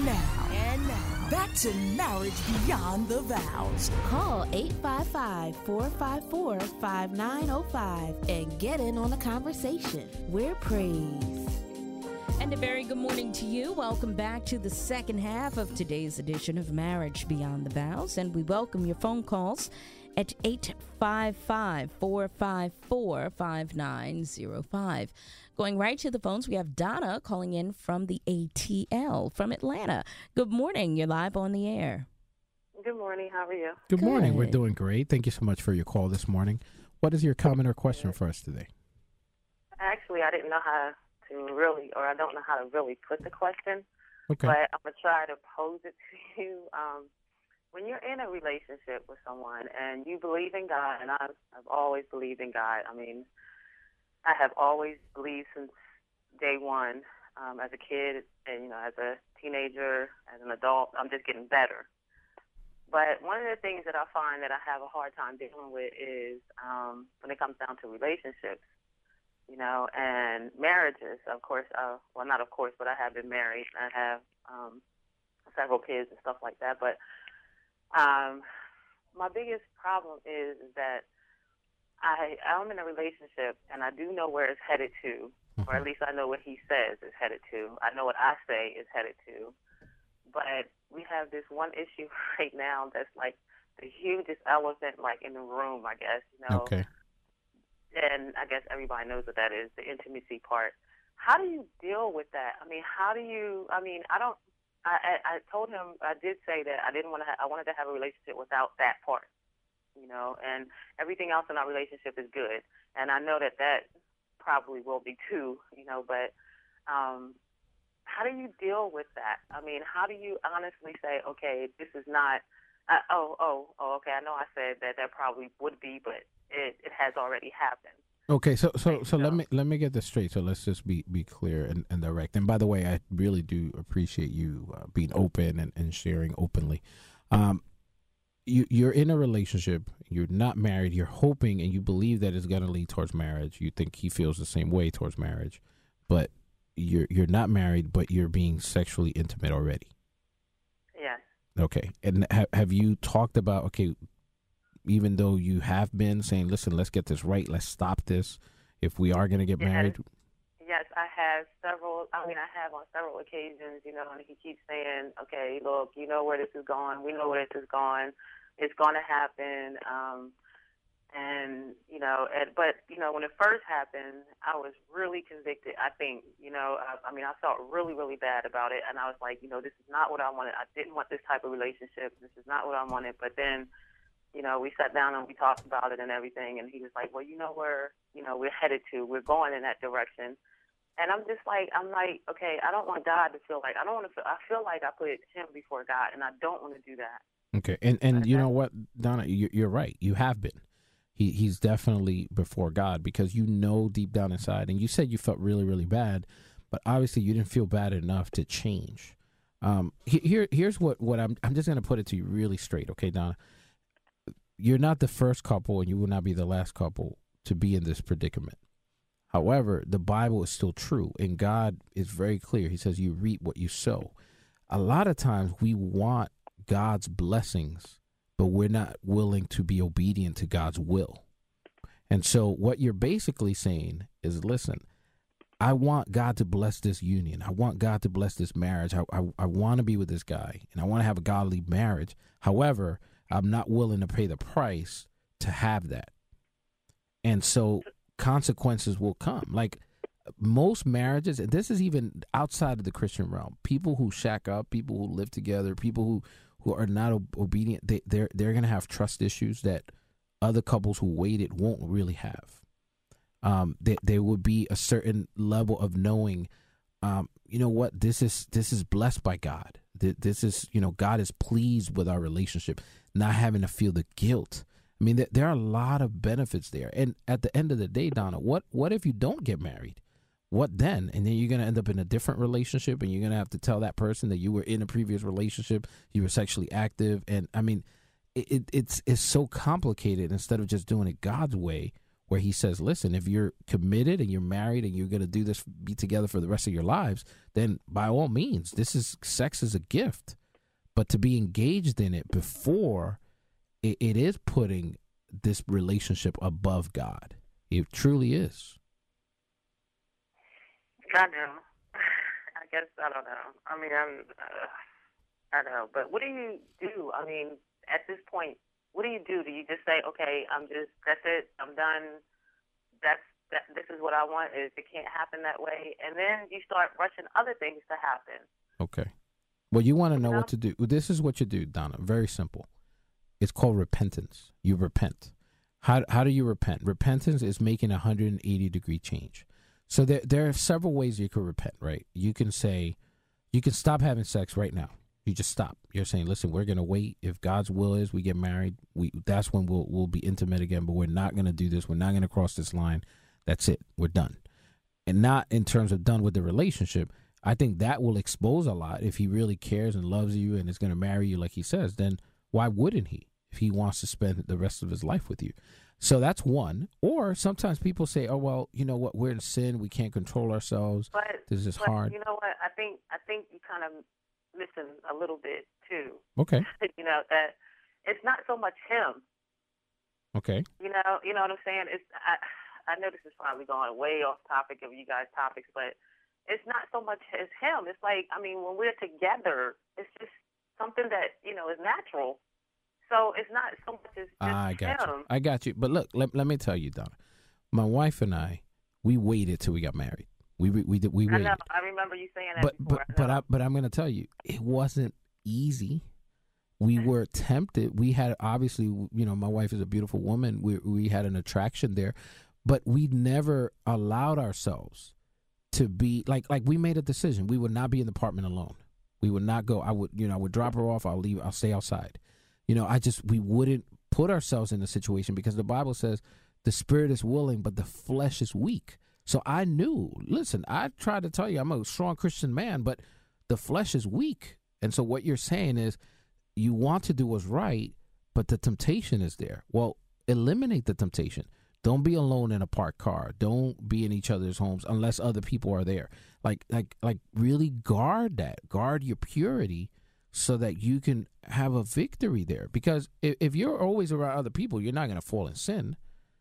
And now, back to Marriage Beyond the Vows. Call 855-454-5905 and get in on the conversation. We're praised. And a very good morning to you. Welcome back to the second half of today's edition of Marriage Beyond the Vows. And we welcome your phone calls at 855-454-5905. Going right to the phones, we have Donna calling in from the ATL from Atlanta. Good morning. You're live on the air. Good morning. How are you? Good morning. We're doing great. Thank you so much for your call this morning. What is your comment or question for us today? Actually, I didn't know how to really, or I don't know how to really put the question. Okay. But I'm going to try to pose it to you. When you're in a relationship with someone and you believe in God, and I've always believed in God. I mean, I have always believed since day one, as a kid and, as a teenager, as an adult, I'm just getting better. But one of the things that I find that I have a hard time dealing with is when it comes down to relationships, and marriages, of course. Well, not of course, but I have been married. I have several kids and stuff like that. But my biggest problem is that I'm in a relationship, and I do know where it's headed to, or at least I know what he says it's headed to. I know what I say it's headed to. But we have this one issue right now that's like the hugest elephant, like, in the room, I guess, Okay. And I guess everybody knows what that is, the intimacy part. How do you deal with that? I told him, I did say that I wanted to have a relationship without that part, and everything else in our relationship is good. And I know that probably will be too, but how do you deal with that? I mean, how do you honestly say, okay, this is not, okay, I know I said that probably would be, but it has already happened. Okay, so let me get this straight. So let's just be clear and direct. And by the way, I really do appreciate you being open and sharing openly. You're in a relationship. You're not married. You're hoping and you believe that it's going to lead towards marriage. You think he feels the same way towards marriage, but you're not married, but you're being sexually intimate already. Yes. Okay, and have you talked about, okay, even though you have been saying, listen, let's get this right, let's stop this if we are going to get married? Yes, I have several. I have on several occasions, and he keeps saying, okay, look, you know where this is going. We know where this is going. It's going to happen. But when it first happened, I was really convicted. I think, I felt really, really bad about it. And I was like, this is not what I wanted. I didn't want this type of relationship. This is not what I wanted. But then, we sat down and we talked about it and everything. And he was like, well, where, we're headed to. We're going in that direction. And I'm like, okay, I don't want God to feel like, I feel like I put him before God, and I don't want to do that. Okay. And you know what, Donna, you're right. You have been. He's definitely before God, because deep down inside, and you said you felt really, really bad, but obviously you didn't feel bad enough to change. Here's what I'm just going to put it to you really straight. Okay, Donna, you're not the first couple and you will not be the last couple to be in this predicament. However, the Bible is still true, and God is very clear. He says you reap what you sow. A lot of times we want God's blessings, but we're not willing to be obedient to God's will. And so what you're basically saying is, listen, I want God to bless this union. I want God to bless this marriage. I want to be with this guy, and I want to have a godly marriage. However, I'm not willing to pay the price to have that. And so consequences will come. Like most marriages, and this is even outside of the Christian realm, people who shack up, people who live together, people who are not obedient, they're going to have trust issues that other couples who waited won't really have. There would be a certain level of knowing, what, this is blessed by God. This is, God is pleased with our relationship, not having to feel the guilt. I mean, there are a lot of benefits there. And at the end of the day, Donna, what if you don't get married? What then? And then you're going to end up in a different relationship, and you're going to have to tell that person that you were in a previous relationship, you were sexually active. And I mean, it's so complicated. Instead of just doing it God's way, where he says, listen, if you're committed and you're married and you're going to do this, be together for the rest of your lives, then by all means, sex is a gift. But to be engaged in it before, it is putting this relationship above God. It truly is. I know. I guess I don't know. I mean, I know. But what do you do? I mean, at this point, what do you do? Do you just say, okay, that's it, I'm done, this is what I want, it can't happen that way, and then you start rushing other things to happen? Okay. Well, you want to know what to do. This is what you do, Donna. Very simple. It's called repentance. You repent. How do you repent? Repentance is making a 180-degree change. So there are several ways you could repent, right? You can say, you can stop having sex right now. You just stop. You're saying, listen, we're going to wait. If God's will is we get married, that's when we'll be intimate again, but we're not going to do this. We're not going to cross this line. That's it. We're done. And not in terms of done with the relationship. I think that will expose a lot. If he really cares and loves you and is going to marry you like he says, then why wouldn't he if he wants to spend the rest of his life with you? So that's one. Or sometimes people say, oh, well, you know what? We're in sin. We can't control ourselves. This is hard. You know what? I think you kind of listen a little bit too. Okay. You know, that it's not so much him. Okay. You know what I'm saying? I know this is probably going way off topic of you guys' topics, but it's not so much as him. It's like, I mean, when we're together, it's just something that, is natural. So it's not so much as just I got you. But look, let me tell you, Donna. My wife and I, we waited till we got married. We waited. I know. I remember you saying that before. But I'm going to tell you, it wasn't easy. We were tempted. We had, obviously, my wife is a beautiful woman. We had an attraction there, but we never allowed ourselves to be like we made a decision. We would not be in the apartment alone. We would not go. I would drop her off. I'll leave. I'll stay outside. We wouldn't put ourselves in a situation because the Bible says the spirit is willing, but the flesh is weak. So I knew, listen, I tried to tell you I'm a strong Christian man, but the flesh is weak. And so what you're saying is you want to do what's right, but the temptation is there. Well, eliminate the temptation. Don't be alone in a parked car. Don't be in each other's homes unless other people are there. Like really guard that. Guard your purity so that you can have a victory there. Because if you're always around other people, you're not going to fall in sin.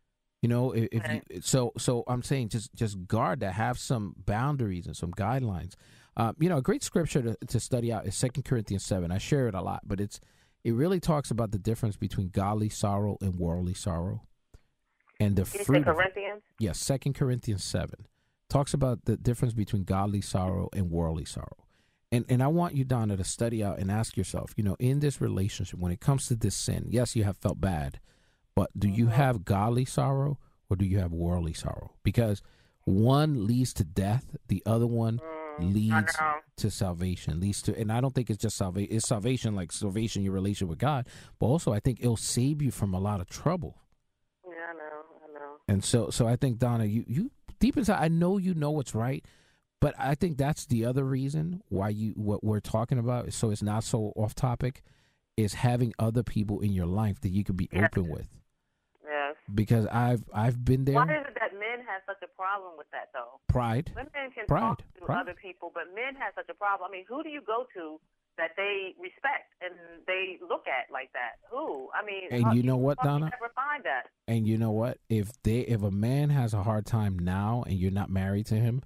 So I'm saying just guard that. Have some boundaries and some guidelines. A great scripture to study out is 2 Corinthians 7. I share it a lot, but it really talks about the difference between godly sorrow and worldly sorrow. And the fruit. Corinthians? Yes, 2 Corinthians 7 talks about the difference between godly sorrow and worldly sorrow. And I want you, Donna, to study out and ask yourself, in this relationship, when it comes to this sin, yes, you have felt bad, but do you have godly sorrow or do you have worldly sorrow? Because one leads to death, the other one leads to salvation, and I don't think it's just salvation. It's salvation, like salvation, your relationship with God, but also I think it'll save you from a lot of trouble. Yeah, I know. And so I think, Donna, you deep inside, I know you know what's right, but I think that's the other reason why what we're talking about, so it's not so off topic, is having other people in your life that you can be open with. Yes. Because I've been there. Why is it that men have such a problem with that, though? Pride. Women can talk to other people, but men have such a problem. I mean, who do you go to that they respect and they look at like that? Who? I mean, and you know what, Donna? You never find that. And you know what? If a man has a hard time now and you're not married to him,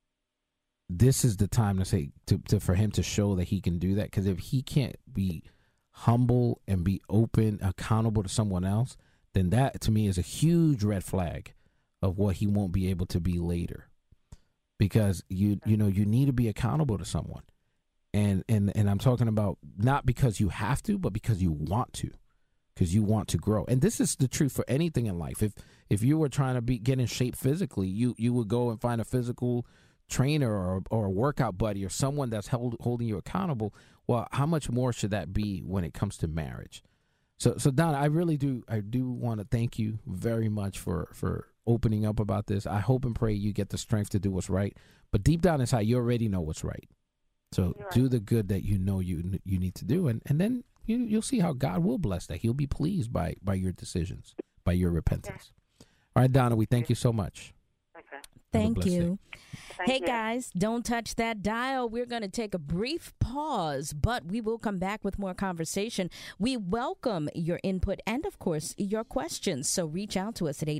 this is the time to say for him to show that he can do that. Because if he can't be humble and be open, accountable to someone else, then that to me is a huge red flag of what he won't be able to be later. Because you need to be accountable to someone. And I'm talking about not because you have to, but because you want to. Because you want to grow. And this is the truth for anything in life. If you were trying to get in shape physically, you would go and find a physical trainer or a workout buddy or someone that's holding you accountable. Well, how much more should that be when it comes to marriage? So Donna, I do want to thank you very much for opening up about this. I hope and pray you get the strength to do what's right. But deep down inside, you already know what's right. So do the good that you know you need to do, and then you'll see how God will bless that. He'll be pleased by your decisions, by your repentance. All right, Donna, we thank you so much. Okay. Thank you. Hey, you. guys, don't touch that dial. We're going to take a brief pause, but we will come back with more conversation. We welcome your input and, of course, your questions. So reach out to us at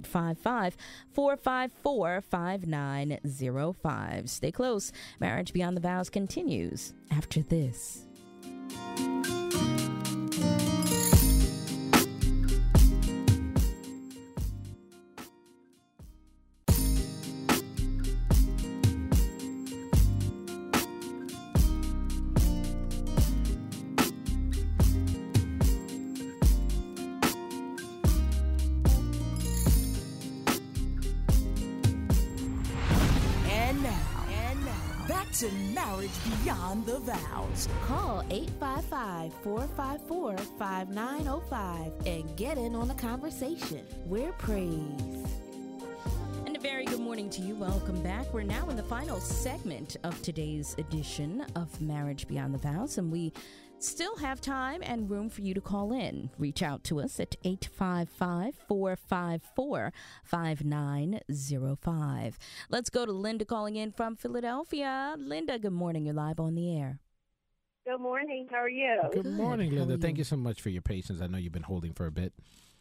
855-454-5905. Stay close. Marriage Beyond the Vows continues after this. Back to Marriage Beyond the Vows. Call 855-454-5905 and get in on the conversation. We're praised. And a very good morning to you. Welcome back. We're now in the final segment of today's edition of Marriage Beyond the Vows, and we still have time and room for you to call in. Reach out to us at 855-454-5905. Let's go to Linda calling in from Philadelphia. Linda, good morning. You're live on the air. Good morning. How are you? Good morning, Linda. How are you? Thank you so much for your patience. I know you've been holding for a bit.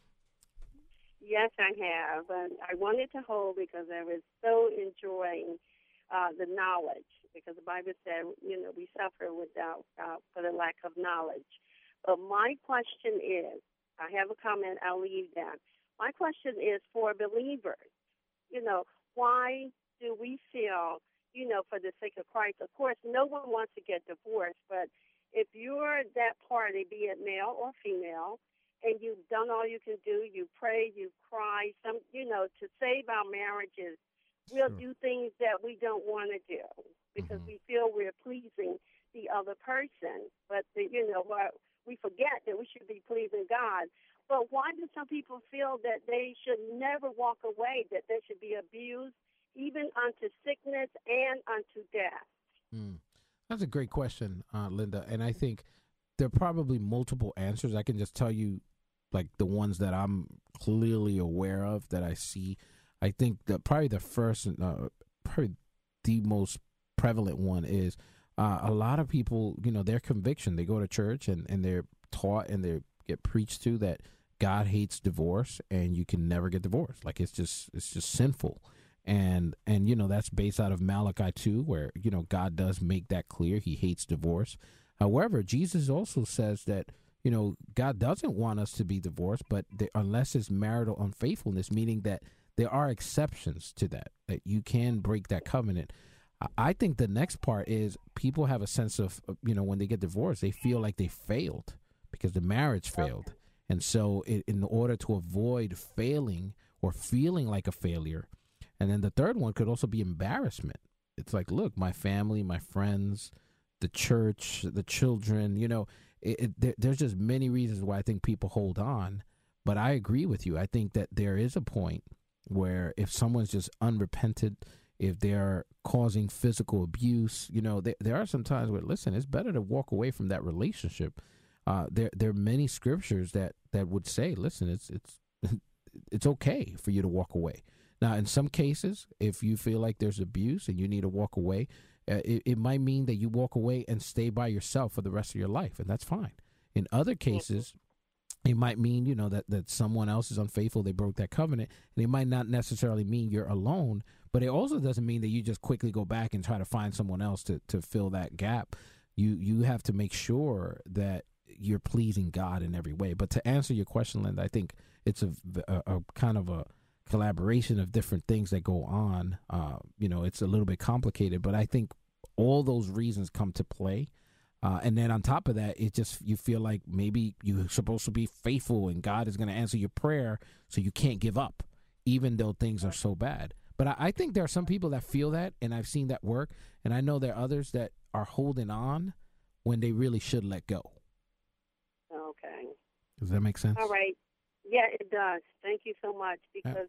Yes, I have. And I wanted to hold because I was so enjoying the knowledge, because the Bible said, we suffer without for the lack of knowledge. But my question is, I have a comment, I'll leave that. My question is for believers. Why do we feel, for the sake of Christ, of course, no one wants to get divorced, but if you're that party, be it male or female, and you've done all you can do, you pray, you cry, to save our marriages, we'll do things that we don't want to do because we feel we're pleasing the other person. But, we forget that we should be pleasing God. But why do some people feel that they should never walk away, that they should be abused, even unto sickness and unto death? That's a great question, Linda. And I think there are probably multiple answers. I can just tell you, like, the ones that I'm clearly aware of that I see. I think that probably the first, probably the most prevalent one is a lot of people, their conviction. They go to church and they're taught and they get preached to that God hates divorce and you can never get divorced. Like it's just sinful. And that's based out of Malachi 2, where, God does make that clear. He hates divorce. However, Jesus also says that, God doesn't want us to be divorced, but unless it's marital unfaithfulness, meaning that there are exceptions to that you can break that covenant. I think the next part is people have a sense of, when they get divorced, they feel like they failed because the marriage failed. And so in order to avoid failing or feeling like a failure, and then the third one could also be embarrassment. It's like, look, my family, my friends, the church, the children, there's just many reasons why I think people hold on. But I agree with you. I think that there is a point where if someone's just unrepentant, if they're causing physical abuse, there are some times where, listen, it's better to walk away from that relationship. There are many scriptures that would say, listen, it's okay for you to walk away. Now, in some cases, if you feel like there's abuse and you need to walk away, it might mean that you walk away and stay by yourself for the rest of your life, and that's fine. In other cases, it might mean, that someone else is unfaithful, they broke that covenant, and it might not necessarily mean you're alone, but it also doesn't mean that you just quickly go back and try to find someone else to fill that gap. You have to make sure that you're pleasing God in every way. But to answer your question, Linda, I think it's a kind of a collaboration of different things that go on. It's a little bit complicated, but I think all those reasons come to play. And then on top of that, you feel like maybe you're supposed to be faithful and God is going to answer your prayer, so you can't give up, even though things are so bad. But I think there are some people that feel that, and I've seen that work. And I know there are others that are holding on when they really should let go. Okay. Does that make sense? All right. Yeah, it does. Thank you so much, because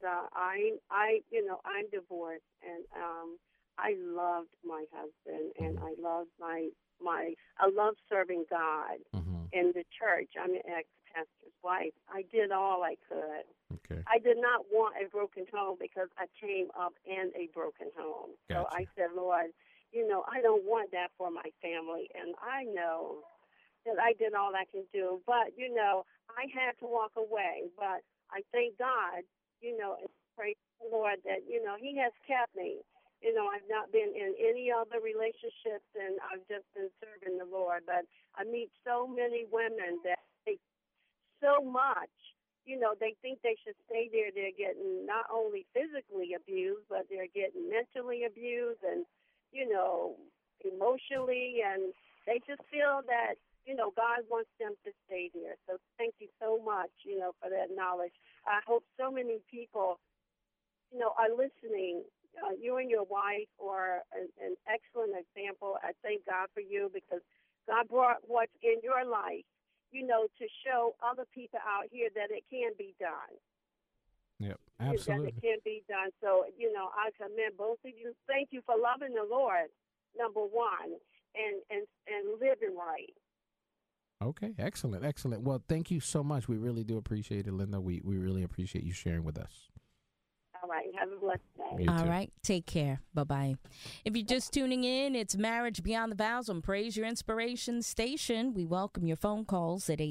I'm divorced, and I loved my husband, and I loved I love serving God in the church. I'm an pastor's wife, I did all I could. Okay. I did not want a broken home because I came up in a broken home. Gotcha. So I said, Lord, I don't want that for my family. And I know that I did all I can do. But, I had to walk away. But I thank God, and praise the Lord that, he has kept me. I've not been in any other relationships, and I've just been serving the Lord. But I meet so many women that take so much. They think they should stay there. They're getting not only physically abused, but they're getting mentally abused and, emotionally. And they just feel that, God wants them to stay there. So thank you so much, for that knowledge. I hope so many people, are listening. You and your wife are an excellent example. I thank God for you because God brought what's in your life, to show other people out here that it can be done. Yep, absolutely. That it can be done. So, I commend both of you. Thank you for loving the Lord, number one, and living right. Okay, excellent. Well, thank you so much. We really do appreciate it, Linda. We really appreciate you sharing with us. All right. Have a blessed day. All right. Take care. Bye-bye. If you're just tuning in, it's Marriage Beyond the Vows on Praise Your Inspiration station. We welcome your phone calls at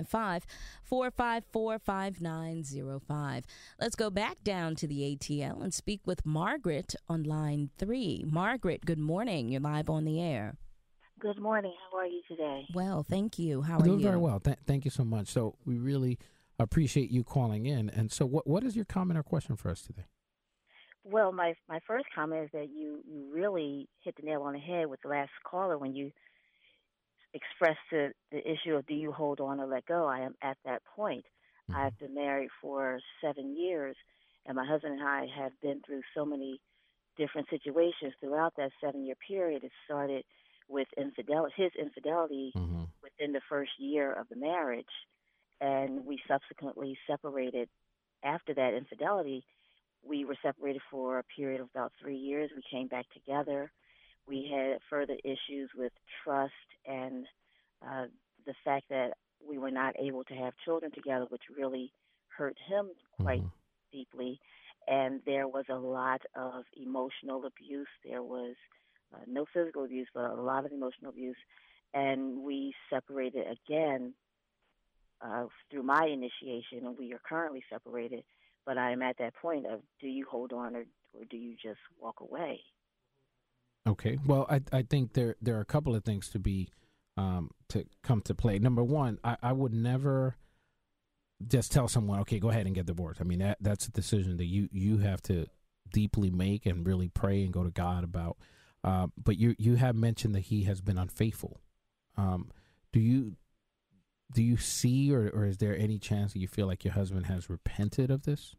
855-454-5905. Let's go back down to the ATL and speak with Margaret on line 3. Margaret, good morning. You're live on the air. Good morning. How are you today? Well, thank you. How are Doing you? very well. Thank you so much. So we really appreciate you calling in. And so what is your comment or question for us today? Well, my first comment is that you really hit the nail on the head with the last caller when you expressed the issue of do you hold on or let go. I am at that point. Mm-hmm. I've been married for 7 years, and my husband and I have been through so many different situations throughout that 7-year period. It started with his infidelity mm-hmm. within the first year of the marriage, and we subsequently separated after that infidelity. We were separated for a period of about 3 years. We came back together. We had further issues with trust and the fact that we were not able to have children together, which really hurt him quite mm-hmm. deeply. And there was a lot of emotional abuse. There was no physical abuse, but a lot of emotional abuse. And we separated again through my initiation, and we are currently separated. But I am at that point of do you hold on or do you just walk away? Okay. Well, I think there are a couple of things to come to play. Number one, I would never just tell someone, okay, go ahead and get divorced. I mean, that's a decision that you have to deeply make and really pray and go to God about. But you have mentioned that he has been unfaithful. Do you see or is there any chance that you feel like your husband has repented of this?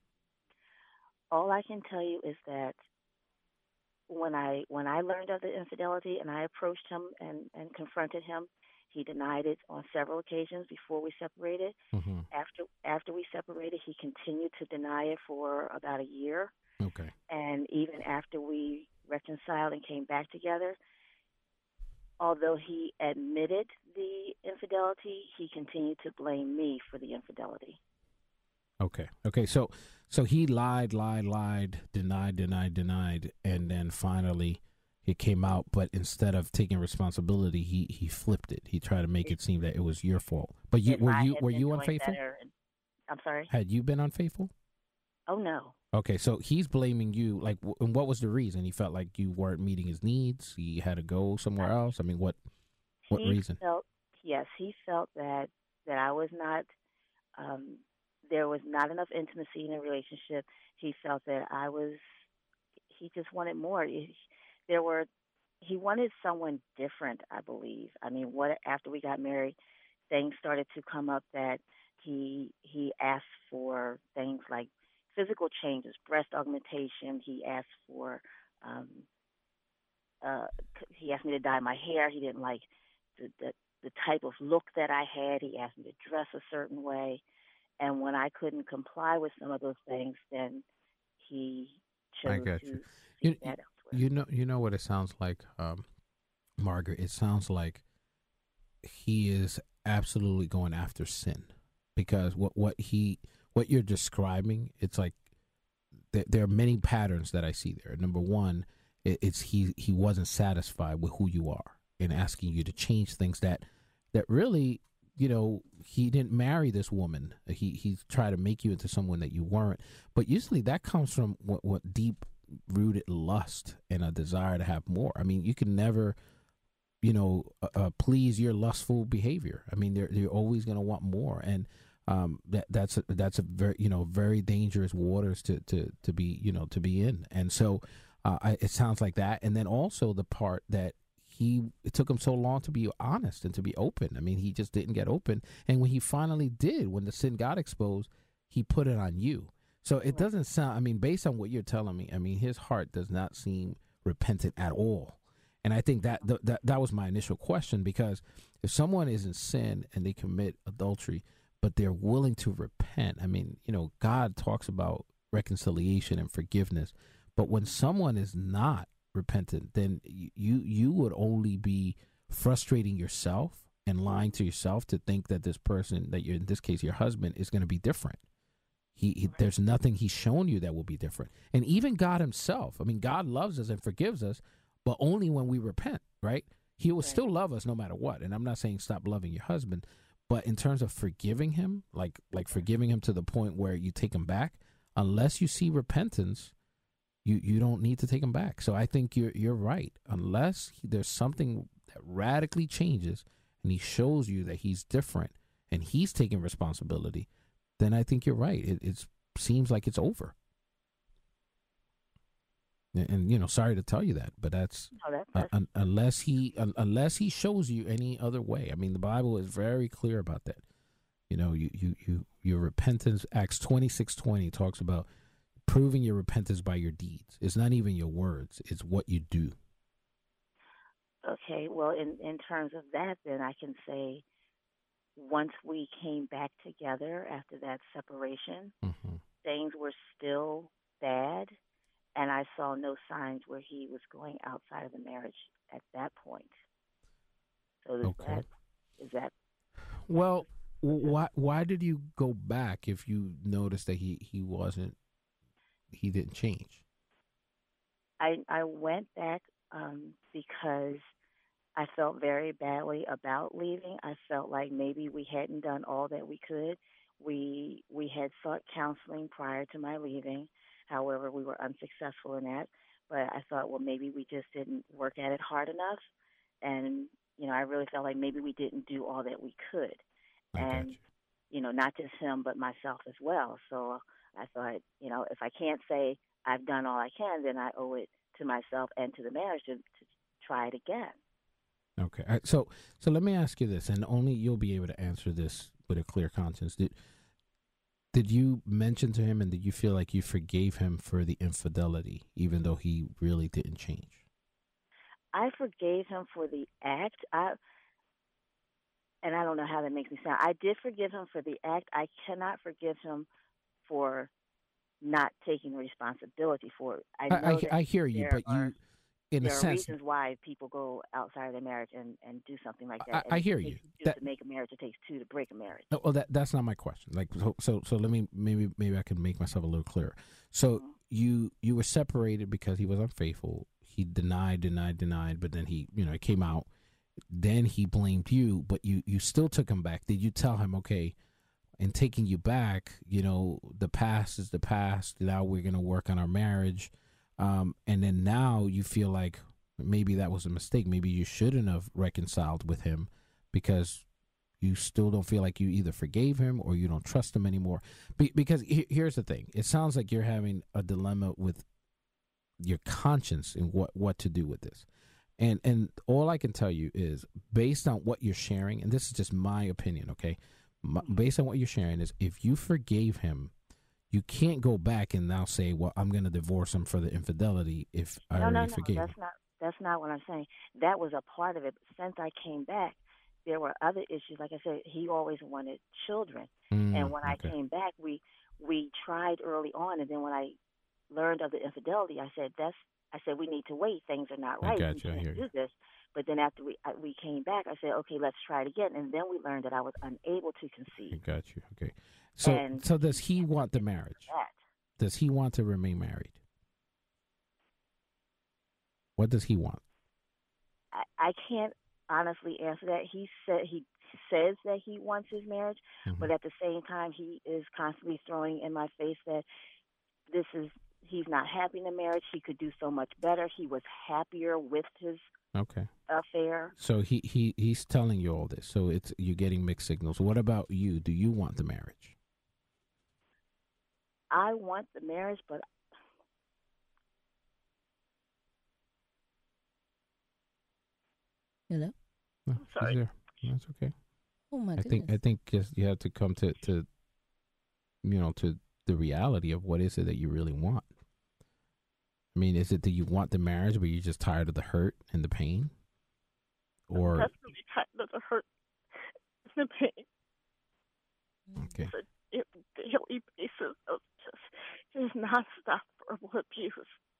All I can tell you is that when I learned of the infidelity and I approached him and confronted him, he denied it on several occasions before we separated. Mm-hmm. After we separated, he continued to deny it for about a year. Okay. And even after we reconciled and came back together, although he admitted the infidelity, he continued to blame me for the infidelity. Okay. So he lied, denied, and then finally it came out. But instead of taking responsibility, he flipped it. He tried to make it seem that it was your fault. But were you unfaithful? I'm sorry? Had you been unfaithful? Oh, no. Okay, so he's blaming you. Like, and what was the reason? He felt like you weren't meeting his needs. He had to go somewhere else. I mean, what reason? He felt that I was not. There was not enough intimacy in a relationship. He felt that he just wanted more. He wanted someone different, I believe. I mean, after we got married, things started to come up that he asked for things like physical changes, breast augmentation. He asked for, he asked me to dye my hair. He didn't like the type of look that I had. He asked me to dress a certain way. And when I couldn't comply with some of those things, then he chose to seek that elsewhere. You know what it sounds like, Margaret? It sounds like he is absolutely going after sin. because what you're describing, it's like there are many patterns that I see there. Number one, it's he wasn't satisfied with who you are and asking you to change things that really, he didn't marry this woman. He tried to make you into someone that you weren't. But usually that comes from what deep rooted lust and a desire to have more. I mean, you can never, please your lustful behavior. I mean, they're always going to want more, and that's a very very dangerous waters to be in. And so it sounds like that. And then also the part that it took him so long to be honest and to be open. I mean, he just didn't get open. And when he finally did, when the sin got exposed, he put it on you. So it doesn't sound, I mean, based on what you're telling me, I mean, his heart does not seem repentant at all. And I think that was my initial question, because if someone is in sin and they commit adultery, but they're willing to repent, I mean, God talks about reconciliation and forgiveness. But when someone is not repentant, then you would only be frustrating yourself and lying to yourself to think that this person that you're, in this case your husband, is going to be different. There's nothing he's shown you that will be different. And even God himself, I mean, God loves us and forgives us, but only when we repent, right? He will still love us no matter what. And I'm not saying stop loving your husband, but in terms of forgiving him, like forgiving him to the point where you take him back, unless you see repentance, you don't need to take him back. So I think you're right. Unless there's something that radically changes and he shows you that he's different and he's taking responsibility, then I think you're right. It seems like it's over. And sorry to tell you that, but that's unless he shows you any other way. I mean, the Bible is very clear about that. Your repentance. Acts 26:20 talks about proving your repentance by your deeds. It's not even your words; it's what you do. Okay, well, in terms of that, then I can say, once we came back together after that separation, things were still bad. And I saw no signs where he was going outside of the marriage at that point. So is that? Well, why did you go back if you noticed that he didn't change? I went back because I felt very badly about leaving. I felt like maybe we hadn't done all that we could. We had sought counseling prior to my leaving. However, we were unsuccessful in that. But I thought, well, maybe we just didn't work at it hard enough. And, I really felt like maybe we didn't do all that we could. And, not just him, but myself as well. So I thought, if I can't say I've done all I can, then I owe it to myself and to the marriage to try it again. Okay. All right. So let me ask you this, and only you'll be able to answer this with a clear conscience. Did you mention to him, and did you feel like you forgave him for the infidelity, even though he really didn't change? I forgave him for the act. And I don't know how that makes me sound. I did forgive him for the act. I cannot forgive him for not taking responsibility for it. I hear you, but in a sense, there are reasons why people go outside of their marriage and do something like that. I hear you. To make a marriage, it takes two to break a marriage. Well, that's not my question. Like, so let me maybe I can make myself a little clearer. So you were separated because he was unfaithful. He denied, but then he it came out. Then he blamed you, but you still took him back. Did you tell him, okay, in taking you back, the past is the past. Now we're going to work on our marriage. And then now you feel like maybe that was a mistake. Maybe you shouldn't have reconciled with him because you still don't feel like you either forgave him or you don't trust him anymore. Because here's the thing. It sounds like you're having a dilemma with your conscience and what to do with this. And all I can tell you is, based on what you're sharing, and this is just my opinion, okay? Based on what you're sharing is, if you forgave him, you can't go back and now say, well, I'm going to divorce him for the infidelity if I already forgave him. That's not what I'm saying. That was a part of it. Since I came back, there were other issues. Like I said, he always wanted children. And when I came back, we tried early on. And then when I learned of the infidelity, I said, we need to wait. Things are not right. We can't do this. But then after we came back, I said, okay, let's try it again. And then we learned that I was unable to conceive. I got you. Okay. So does he want the marriage? Does he want to remain married? What does he want? I can't honestly answer that. He says that he wants his marriage, but at the same time, he is constantly throwing in my face that he's not happy in the marriage. He could do so much better. He was happier with his affair. So he's telling you all this. So you're getting mixed signals. What about you? Do you want the marriage? I want the marriage, but hello. No, sorry. That's okay. Oh my goodness. I think just you have to come to to the reality of what is it that you really want. I mean, is it that you want the marriage, but you're just tired of the hurt and the pain, or I'm definitely tired of the hurt and the pain. Okay. The daily basis of just nonstop verbal abuse.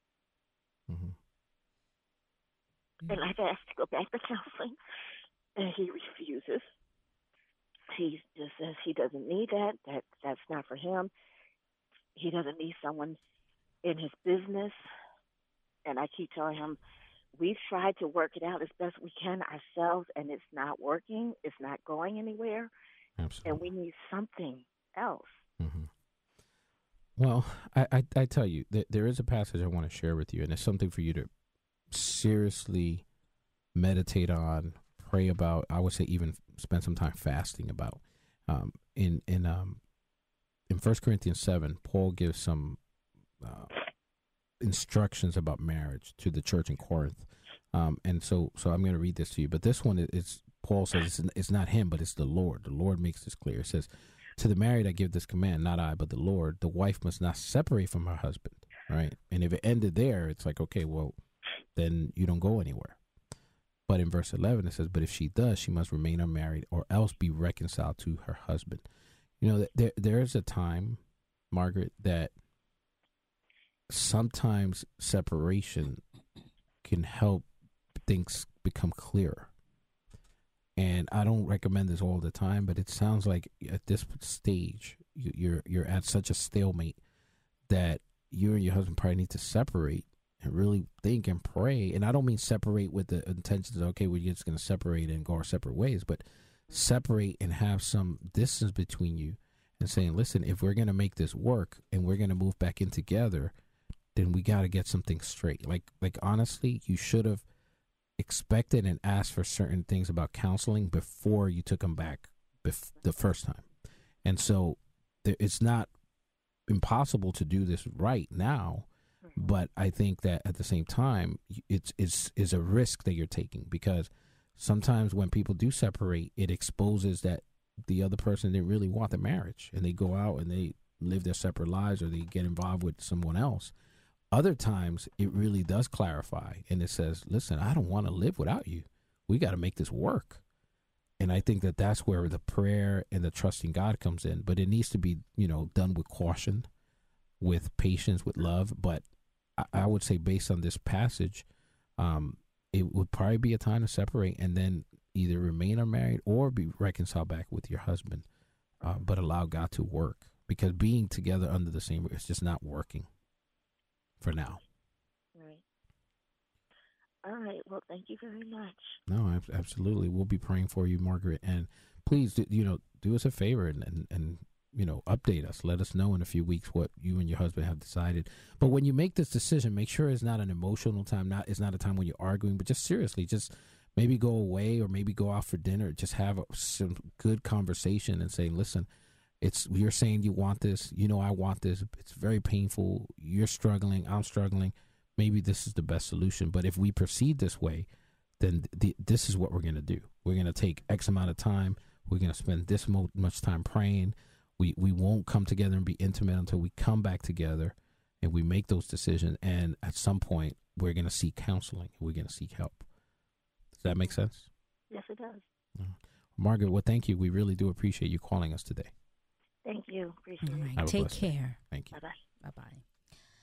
And I've asked to go back to counseling, and he refuses. He just says he doesn't need that. That's not for him. He doesn't need someone in his business. And I keep telling him, we've tried to work it out as best we can ourselves, and it's not working. It's not going anywhere. Absolutely. And we need something else. Well, I tell you, there is a passage I want to share with you, and it's something for you to seriously meditate on, pray about. I would say even spend some time fasting about. In 1 Corinthians 7, Paul gives some instructions about marriage to the church in Corinth, and so I'm going to read this to you. But this one is Paul says it's not him, but it's the Lord. The Lord makes this clear. It says, "To the married I give this command, not I, but the Lord: the wife must not separate from her husband." Right, and if it ended there, it's like, okay, well, then you don't go anywhere. But in verse 11 it says, "But if she does, she must remain unmarried, or else be reconciled to her husband." You know, there is a time, Margaret, that sometimes separation can help things become clearer. And I don't recommend this all the time, but it sounds like at this stage you're at such a stalemate that you and your husband probably need to separate and really think and pray. And I don't mean separate with the intentions of, okay, we're just going to separate and go our separate ways, but separate and have some distance between you and saying, listen, if we're going to make this work and we're going to move back in together, then we got to get something straight. Like honestly, you should have expected and asked for certain things about counseling before you took them back the first time. And so it's not impossible to do this right now, but I think that at the same time, it's a risk that you're taking, because sometimes when people do separate, it exposes that the other person didn't really want the marriage, and they go out and they live their separate lives, or they get involved with someone else. Other times, it really does clarify, and it says, listen, I don't want to live without you. We got to make this work. And I think that that's where the prayer and the trusting God comes in. But it needs to be, done with caution, with patience, with love. But I would say, based on this passage, it would probably be a time to separate and then either remain unmarried or be reconciled back with your husband, but allow God to work. Because being together under the same roof is just not working for now. Right. All right. Well, thank you very much. No, absolutely. We'll be praying for you, Margaret. And please, do us a favor and update us. Let us know in a few weeks what you and your husband have decided. But when you make this decision, make sure it's not an emotional time. It's not a time when you're arguing, but just seriously, just maybe go away or maybe go out for dinner. Just have some good conversation and say, listen, you're saying you want this. I want this. It's very painful. You're struggling. I'm struggling. Maybe this is the best solution. But if we proceed this way, then this is what we're going to do. We're going to take X amount of time. We're going to spend this much time praying. We won't come together and be intimate until we come back together and we make those decisions. And at some point, we're going to seek counseling. We're going to seek help. Does that make sense? Yes, it does. Margaret, well, thank you. We really do appreciate you calling us today. Thank you. Appreciate All it. right. Take care. Thank you. Bye-bye. Bye-bye.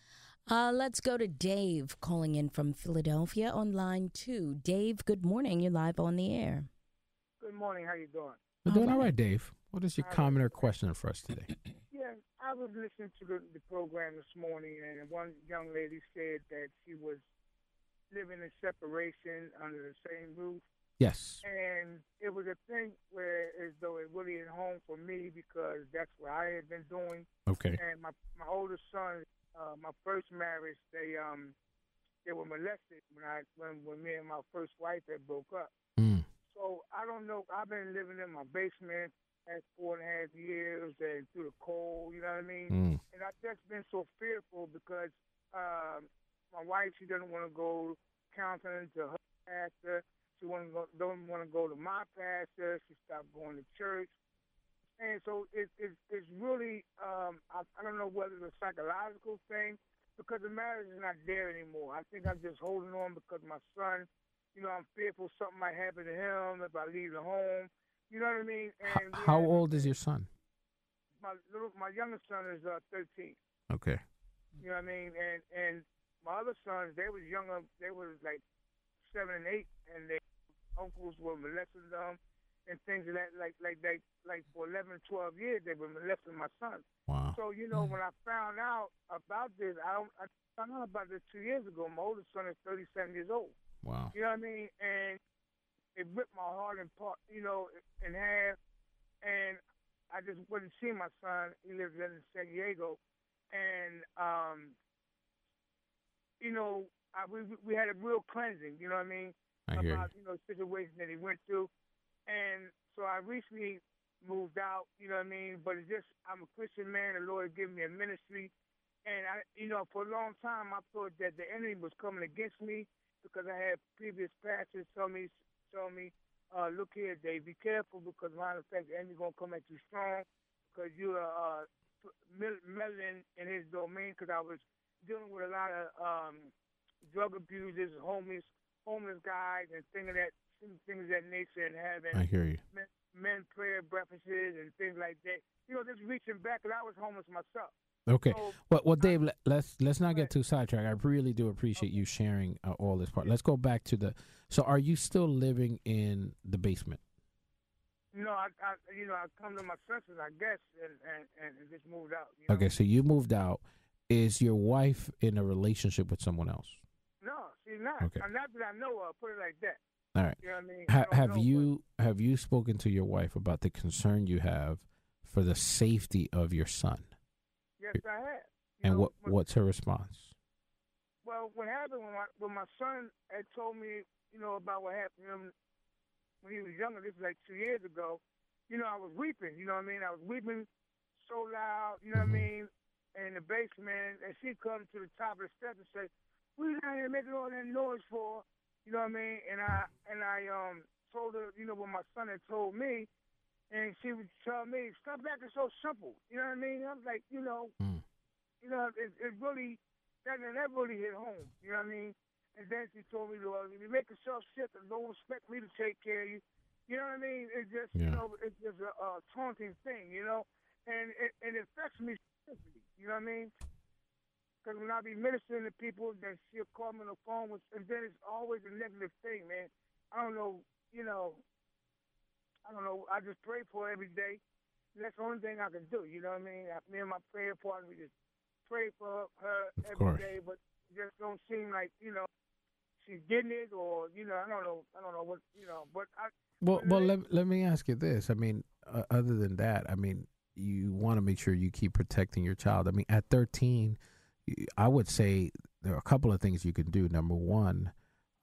Let's go to Dave calling in from Philadelphia on line 2. Dave, good morning. You're live on the air. Good morning. How you doing? We're doing all right, Dave. What is your comment or question for us today? Yeah, I was listening to the program this morning, and one young lady said that she was living in separation under the same roof. Yes. And it was a thing where as though it really hit home for me because that's what I had been doing. Okay. And my oldest son, my first marriage, they were molested when me and my first wife had broke up. Mm. So I don't know. I've been living in my basement at 4.5 years and through the cold. You know what I mean? Mm. And I've just been so fearful because my wife, she doesn't want to go counseling to her pastor. She don't want to go to my pastor. She stopped going to church. And so it's really, I don't know whether it's a psychological thing because the marriage is not there anymore. I think I'm just holding on because my son, you know, I'm fearful something might happen to him if I leave the home. You know what I mean? And how old is your son? My youngest son is 13. Okay. You know what I mean? And my other sons, they was younger. They were like 7 and 8, and their uncles were molesting them and things of that. Like for 11, 12 years, they were molesting my son. Wow. So you know, when I found out about this, I found out about this 2 years ago. My oldest son is 37 years old. Wow. You know what I mean? And it ripped my heart in part, you know, in half. And I just wouldn't see my son. He lives in San Diego, and you know, we had a real cleansing. You know what I mean? About you know situations that he went through, and so I recently moved out. You know what I mean? But it's just I'm a Christian man. The Lord gave me a ministry, and I, you know, for a long time I thought that the enemy was coming against me because I had previous pastors tell me, look here, Dave, be careful because matter of fact, the enemy's gonna come at you strong because you're meddling in his domain. Because I was dealing with a lot of drug abusers, homeless guys, and things of that nature, and having I hear you. men prayer breakfasts and things like that. You know, just reaching back, because I was homeless myself. Okay. So, well, Dave, let's not get too sidetracked. I really do appreciate you sharing all this part. Let's go back to the. So, are you still living in the basement? No, I come to my senses, I guess, and just moved out. You know? Okay, so you moved out. Is your wife in a relationship with someone else? No, she's not. Okay. Not that I know of. Put it like that. All right. You know what I mean? Have you spoken to your wife about the concern you have for the safety of your son? Yes, I have. And what's her response? Well, what happened when my son had told me, you know, about what happened to him when he was younger, this was like 2 years ago, you know, I was weeping, you know what I mean? I was weeping so loud, you know what I mean, in the basement, and she come to the top of the steps and say, "What are you down here making all that noise for?" You know what I mean? And I told her, you know, what my son had told me, and she would tell me, "Stuff back is so simple." You know what I mean? I'm like, you know, it really, that really hit home. You know what I mean? And then she told me, "Well, if you make yourself sick, don't expect me to take care of you." You know what I mean? It's just, you know, it's just a taunting thing, you know, and it affects me seriously. You know what I mean? Because when I be ministering to people, then she'll call me on the phone, and then it's always a negative thing, man. I don't know, you know. I don't know. I just pray for her every day. That's the only thing I can do. You know what I mean? Me and my prayer partner, we just pray for her every day, but it just don't seem like, you know, she's getting it, or, you know, I don't know what, you know, but let me ask you this. I mean, other than that, I mean, you want to make sure you keep protecting your child. I mean, at 13, I would say there are a couple of things you can do. Number one,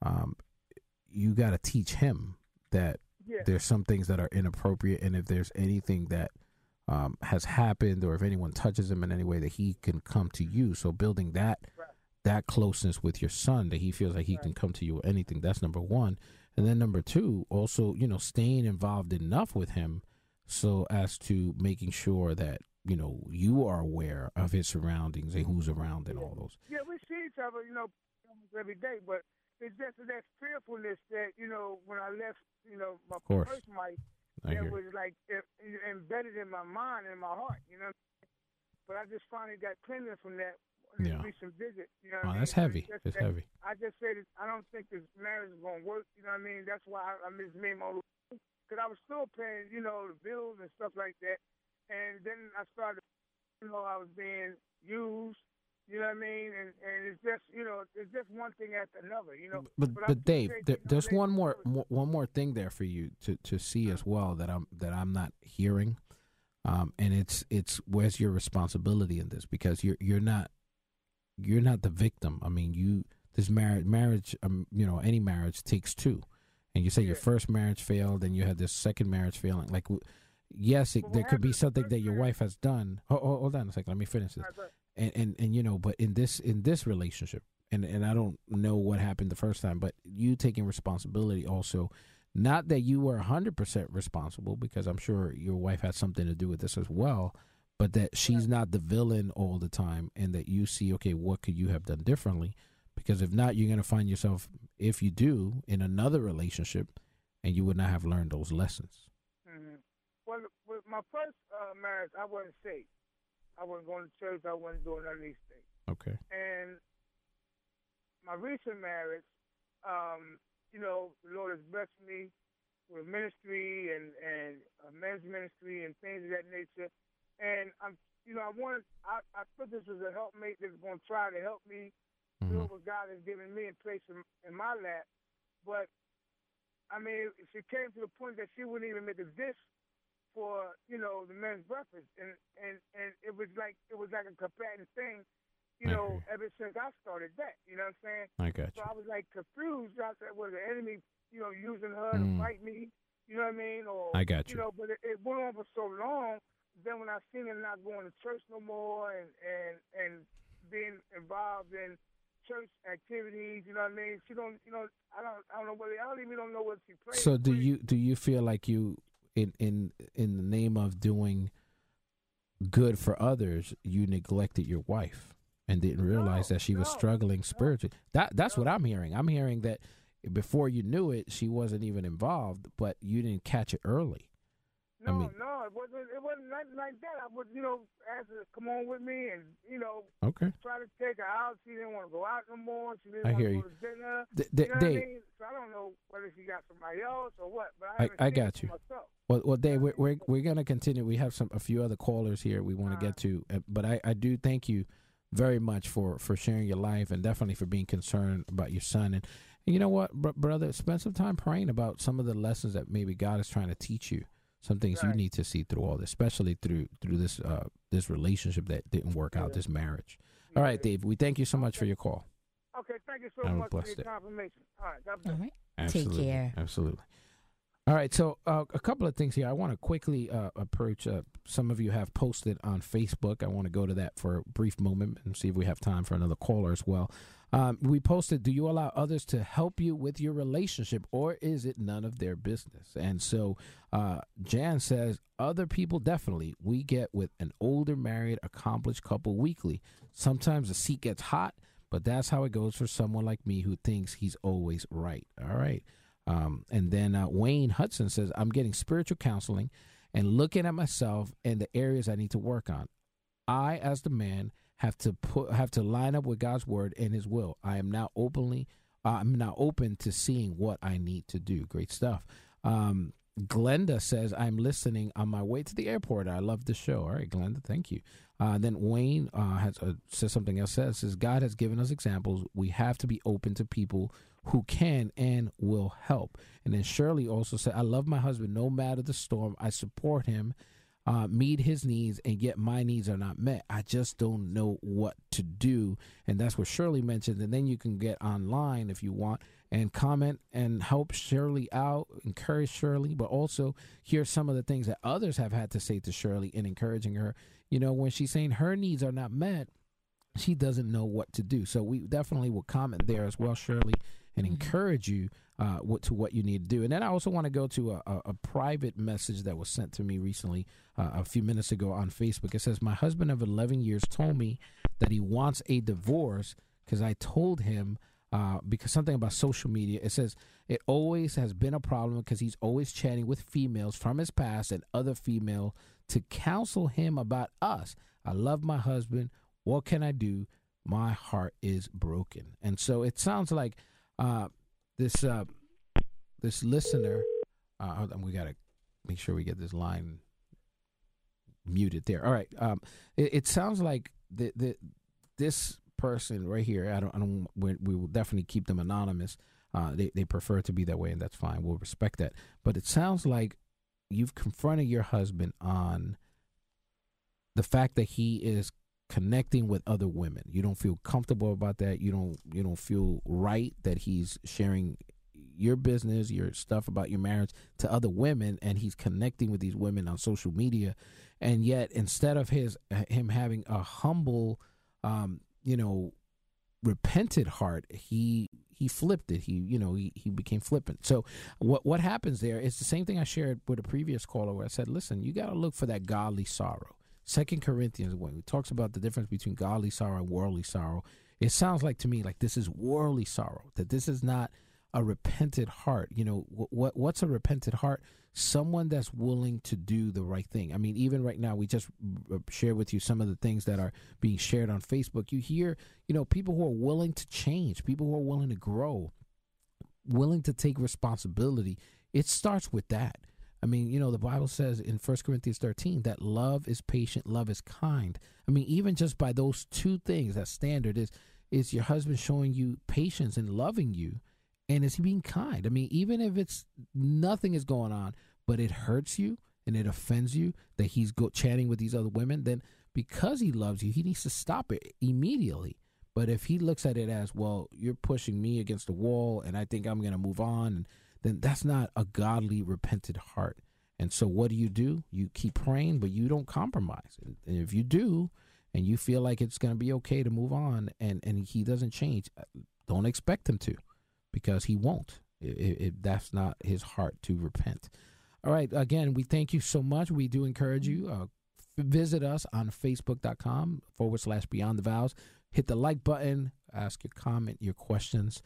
you got to teach him that there's some things that are inappropriate, and if there's anything that has happened, or if anyone touches him in any way, that he can come to you. So building that closeness with your son, that he feels like he can come to you with anything. That's number one. And then number two, also, you know, staying involved enough with him so as to making sure that, you know, you are aware of his surroundings and who's around and all those. Yeah, we see each other, you know, almost every day, but it's just that fearfulness that, you know, when I left, you know, my first wife, it was like embedded in my mind and my heart, you know. But I just finally got cleansed from that a recent visit. You know what I mean? That's heavy. It's heavy. I just said I don't think this marriage is going to work. You know what I mean? That's why I just made my own. Because I was still paying, you know, the bills and stuff like that. And then I started, you know, I was being used. You know what I mean? And it's just, you know, it's just one thing after another, you know. But Dave, there's one more thing there for you to see as well that I'm not hearing, and it's where's your responsibility in this, because you're not the victim. I mean, this marriage, you know, any marriage takes two, and you say your first marriage failed, and you had this second marriage failing. Like, yes, there could be something that your wife has done. Hold on a second, let me finish this. And you know, but in this relationship, and I don't know what happened the first time, but you taking responsibility also, not that you were 100% responsible, because I'm sure your wife had something to do with this as well, but that she's not the villain all the time, and that you see, okay, what could you have done differently? Because if not, you're going to find yourself, if you do, in another relationship, and you would not have learned those lessons. Mm-hmm. Well, with my first marriage, I wasn't saved. I wasn't going to church. I wasn't doing none of these things. Okay. And my recent marriage, you know, the Lord has blessed me with ministry and men's ministry and things of that nature. And I'm, you know, I put this as a helpmate that's going to try to help me do what God has given me and place in my lap. But I mean, she came to the point that she wouldn't even make a dish for, you know, the men's breakfast, and it was like a combatant thing, you know, ever since I started that. You know what I'm saying? I got you. So I was like confused. I said, was the enemy, you know, using her to fight me? You know what I mean? Or I got you. You know, but it went on for so long. Then when I seen her not going to church no more and being involved in church activities, you know what I mean? She don't, you know, I don't know whether, I don't even know what she plays. So do you feel like you, in the name of doing good for others, you neglected your wife and didn't realize that she was struggling spiritually? That's what I'm hearing. I'm hearing that before you knew it, she wasn't even involved, but you didn't catch it early. No, it wasn't like that. I would, you know, ask her to come on with me and, you know, try to take her out. She didn't want to go out no more. She didn't want to go to dinner. You know what I mean? So I don't know whether she got somebody else or what, but I got you. Myself. Well, Dave, we're going to continue. We have a few other callers here we want to get to, but I do thank you very much for sharing your life, and definitely for being concerned about your son. And you know what, brother, spend some time praying about some of the lessons that maybe God is trying to teach you. Some things you need to see through all this, especially through this relationship that didn't work out, this marriage. All right, Dave, we thank you so much for your call. Okay, thank you so much for your confirmation. All right, God bless. All right. Absolutely. Take care. Absolutely. All right, so a couple of things here. I want to quickly approach, some of you have posted on Facebook. I want to go to that for a brief moment and see if we have time for another caller as well. We posted, do you allow others to help you with your relationship, or is it none of their business? And so Jan says, other people definitely. We get with an older, married, accomplished couple weekly. Sometimes the seat gets hot, but that's how it goes for someone like me who thinks he's always right. All right. And then Wayne Hudson says, I'm getting spiritual counseling and looking at myself and the areas I need to work on. I, as the man, have to line up with God's word and his will. I'm now open to seeing what I need to do. Great stuff. Glenda says, I'm listening on my way to the airport. I love the show. All right, Glenda, thank you. Then Wayne says something else. Says, God has given us examples. We have to be open to people who can and will help. And then Shirley also said, I love my husband no matter the storm. I support him, meet his needs, and yet my needs are not met. I just don't know what to do. And that's what Shirley mentioned. And then you can get online if you want and comment and help Shirley out, encourage Shirley, but also hear some of the things that others have had to say to Shirley in encouraging her. You know, when she's saying her needs are not met, she doesn't know what to do. So we definitely will comment there as well, Shirley, and encourage you to what you need to do. And then I also want to go to a private message that was sent to me recently, a few minutes ago on Facebook. It says, my husband of 11 years told me that he wants a divorce because I told him, because something about social media. It says, it always has been a problem because he's always chatting with females from his past and other female to counsel him about us. I love my husband. What can I do? my heart is broken. And so it sounds like this listener, we got to make sure we get this line muted there. All right. It sounds like this person right here, we will definitely keep them anonymous. They prefer to be that way, and that's fine. We'll respect that. But it sounds like you've confronted your husband on the fact that he is connecting with other women. You don't feel comfortable about that. You don't feel right that he's sharing your business, your stuff about your marriage to other women, and he's connecting with these women on social media. And yet, instead of him having a humble, repentant heart, he flipped it. He became flippant. So what happens there is the same thing I shared with a previous caller, where I said, listen, you got to look for that godly sorrow. 2 Corinthians, when it talks about the difference between godly sorrow and worldly sorrow, it sounds like to me like this is worldly sorrow, that this is not a repentant heart. What's a repentant heart? Someone that's willing to do the right thing. I mean, even right now, we just shared with you some of the things that are being shared on Facebook. You hear, people who are willing to change, people who are willing to grow, willing to take responsibility. It starts with that. I mean, the Bible says in 1 Corinthians 13 that love is patient, love is kind. I mean, even just by those two things, that standard is your husband showing you patience and loving you, and is he being kind? I mean, even if nothing is going on, but it hurts you and it offends you that he's chatting with these other women, then because he loves you, he needs to stop it immediately. But if he looks at it as, well, you're pushing me against the wall and I think I'm going to move on, then that's not a godly, repentant heart. And so what do? You keep praying, but you don't compromise. And if you do, and you feel like it's going to be okay to move on, and he doesn't change, don't expect him to, because he won't. That's not his heart to repent. All right. Again, we thank you so much. We do encourage you. Visit us on Facebook.com/Beyond the Vows. Hit the like button. Ask your comment, your questions.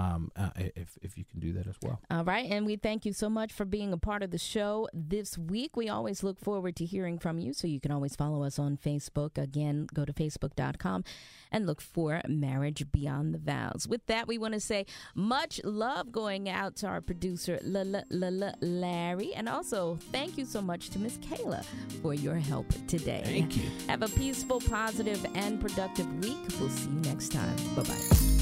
If you can do that as well. All right. And we thank you so much for being a part of the show this week. We always look forward to hearing from you. So you can always follow us on Facebook. Again, go to Facebook.com and look for Marriage Beyond the Vows. With that, we want to say much love going out to our producer, Larry. And also thank you so much to Miss Kayla for your help today. Thank you. Have a peaceful, positive, and productive week. We'll see you next time. Bye-bye.